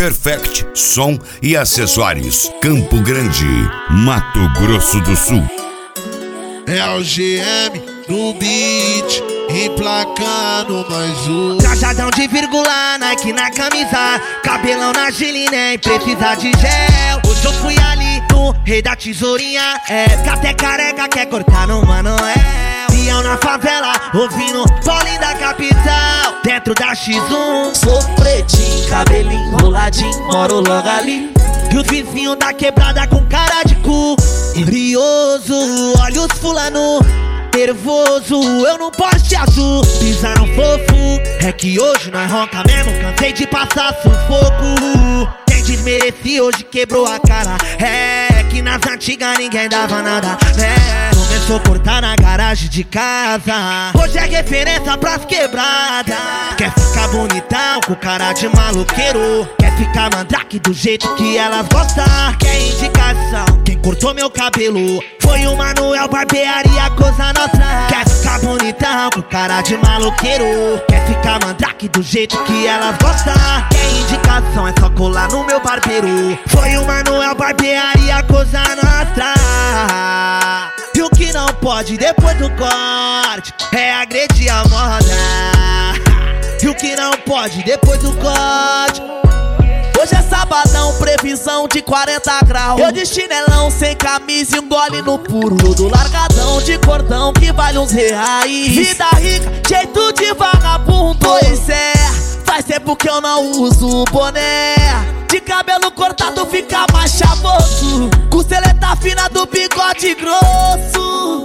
Perfect Som e Acessórios, Campo Grande, Mato Grosso do Sul. É o GM no beat, emplacando mais um. Trajadão de vírgula, Nike na camisa, cabelão na Gili, nem precisa de gel. Hoje eu fui ali no Rei da Tesourinha, que até careca quer cortar no Manoel. Pião na favela, ouvindo Paulinho da capital, dentro da X1. Sou pretinho, cabelinho roladinho, moro logo ali. E os vizinhos da quebrada com cara de cu brioso, olha os fulano nervoso, eu no Porsche azul, pisaram fofo. É que hoje nós ronca mesmo, cansei de passar sufoco. Quem desmerecia hoje quebrou a cara. É que nas antigas ninguém dava nada, começou a cortar na garagem de casa. Hoje é referência pras quebradas. Quer ficar bonitão com cara de maloqueiro, quer ficar mandrake do jeito que elas gostam. Quer indicação, quem cortou meu cabelo foi o Manuel Barbearia Cosa Nostra. Quer ficar bonitão com cara de maloqueiro, quer ficar mandrake do jeito que elas gostam. Quer indicação, é só colar no meu barbeiro. Foi o Manuel Barbearia Cosa Nostra. E o que não pode depois do corte é agredir a moda. E o que não pode depois do corte. Hoje é sabadão, previsão de 40 graus. Eu de chinelão, sem camisa e um gole no puro. Do largadão de cordão que vale uns reais. Vida rica, jeito de vagabundo. Pois é, faz tempo que eu não uso boné. De cabelo cortado fica mais chavoso, costeleta fina do bigode grosso.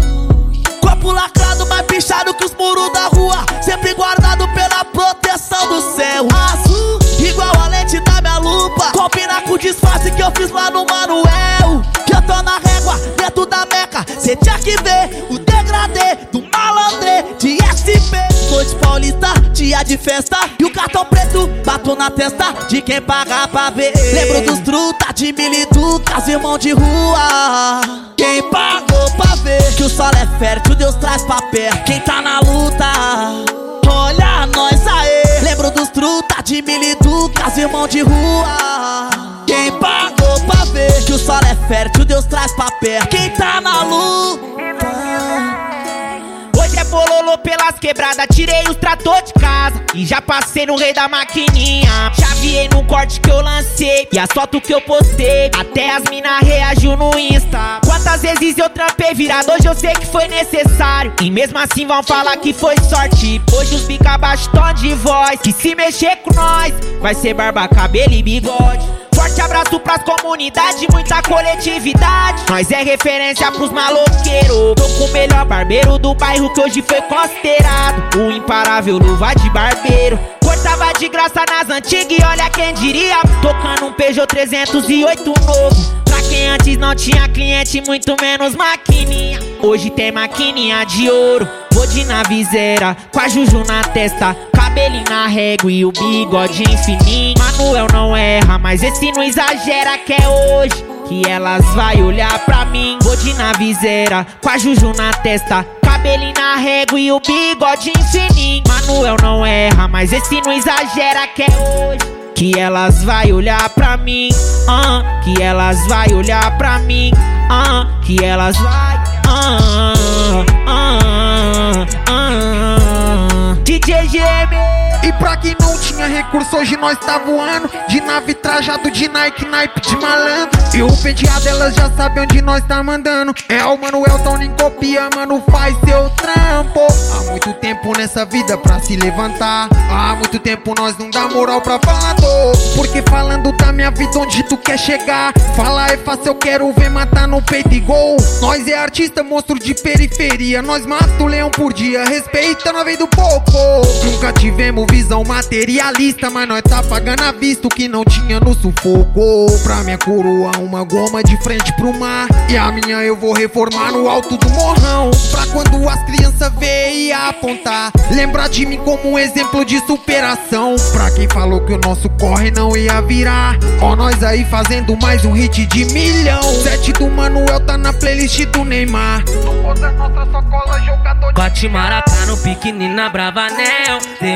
Corpo lacrado, mais pichado que os muros da rua, sempre guardado pela proteção do céu azul, igual a lente da minha lupa. Combina com o disfarce que eu fiz lá no Manuel. Que eu tô na régua, dentro da meca. Cê tinha que ver o degradê do malandrê de SP. Noite paulista, dia de festa, e o cartão preto bato na testa de quem paga pra ver. Lembro dos truta de militucas, irmão de rua. Quem pagou pra ver que o solo é fértil, Deus traz pra perto quem tá na luta. Olha nós aê. Lembro dos truta de militucas, irmão de rua. Quem pagou pra ver que o solo é fértil, Deus traz pra perto quem tá na luta. Hoje é bololô pelas quebradas, tirei os trator de casa e já passei no Rei da Maquininha. Chaveei no corte que eu lancei e as fotos que eu postei, até as mina reagiu no Insta. Quantas vezes eu trampei virado, hoje eu sei que foi necessário, e mesmo assim vão falar que foi sorte. Hoje os bica baixo tom de voz, que se mexer com nós vai ser barba, cabelo e bigode. Forte abraço pras comunidades, muita coletividade. Nós é referência pros maloqueiros. Tô com o melhor barbeiro do bairro que hoje foi considerado o imparável luva de barbeiro. Cortava de graça nas antigas e olha quem diria, tocando um Peugeot 308 novo. Pra quem antes não tinha cliente, muito menos maquininha, hoje tem maquininha de ouro. Vou de navizeira, com a Juju na testa, cabelinho na régua e o bigode fininho. Manuel não erra, mas esse não exagera, que é hoje que elas vai olhar pra mim. Vou de navizeira, com a Juju na testa, cabelinho na régua e o bigode fininho. Manuel não erra, mas esse não exagera, que é hoje que elas vai olhar pra mim, que elas vai olhar pra mim, que elas vai, DJ GM. E pra quem não tinha recurso, hoje nós tá voando de nave trajado de Nike, naipe de malandro. E o penteado elas já sabem onde nós tá mandando. É o Manuel, tão nem copia, mano, faz seu trampo. Há muito tempo nessa vida pra se levantar, há muito tempo nós não dá moral pra falador. Porque falando da minha vida onde tu quer chegar, falar é fácil, eu quero ver matar no peito e gol. Nós é artista, monstro de periferia, nós mata o leão por dia, respeita na vez do pouco. Nunca tivemos visão materialista, mas nós tá pagando a vista o que não tinha no sufoco. Pra minha coroa uma goma de frente pro mar, e a minha eu vou reformar no alto do morrão. Pra quando as crianças verem e apontar, lembrar de mim como um exemplo de superação. Pra quem falou que o nosso corre não ia virar, ó nós aí fazendo mais um hit de milhão. Sete do Manuel tá na playlist do Neymar. Não bota nossa só cola jogador de bate maracá no piquenininho na Bravanel, deu um raspa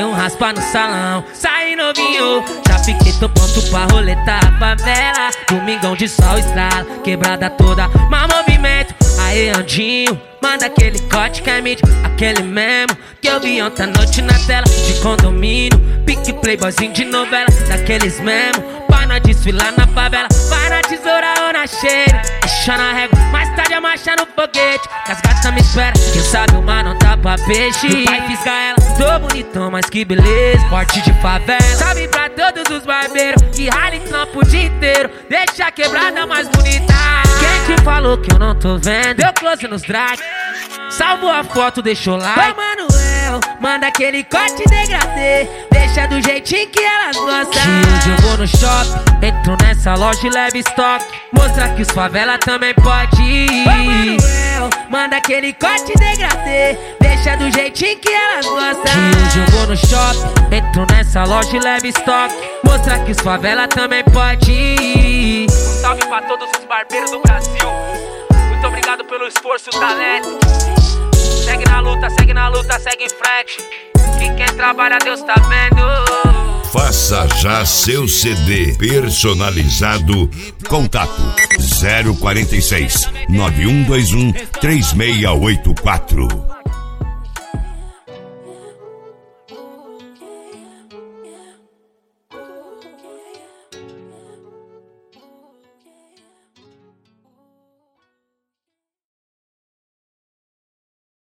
tapa no salão, sai novinho. Já fiquei tô pronto pra roletar a favela. Domingão de sol estrala, quebrada toda, mau movimento. Aê, Andinho, manda aquele corte que é mídia, aquele mesmo que eu vi ontem à noite na tela de condomínio. Pique playboyzinho de novela, daqueles mesmo, pra nós desfilar na favela. Vai na tesoura ou na cheira, deixa na régua, mais tarde a marcha no foguete. Que as gatas me esperam, quem sabe o mar não dá pra peixe. O pai fisga ela, tô bonitão, mas que beleza. Porte de favela, salve pra todos os barbeiros que rala em campo o dia inteiro, deixa a quebrada mais bonita. Quem te falou que eu não tô vendo? Deu close nos drag, salvou a foto, deixou like. Ô Manuel, manda aquele corte degradê, deixa do jeitinho que elas gostam. Que hoje eu vou no shopping, entro nessa loja e levo estoque, mostra que os favela também pode ir. Ô Manuel, manda aquele corte degradê, deixa do jeitinho que elas gostam. Que hoje eu vou no shopping, entro nessa loja e levo estoque, mostra que os favela também pode ir. Um salve pra todos os barbeiros do Brasil, muito obrigado pelo esforço e o talento. Segue na luta, segue em frente. Que quem trabalha Deus tá vendo. Faça já seu CD personalizado. Contato 046 9121 3684.